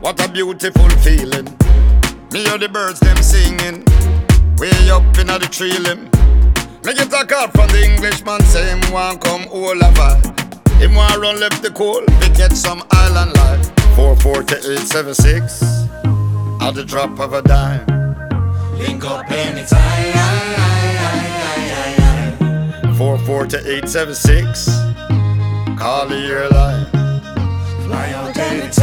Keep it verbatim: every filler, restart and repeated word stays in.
What a beautiful feeling. Me hear the birds them singing, way up in the tree limb. Me get a call from the Englishman, say him want come all a vibe. Him want run left the coal, we get some island life. Four four to eight seven six, at the drop of a dime. Link up anytime. Four four to eight seven six, call the airline. Fly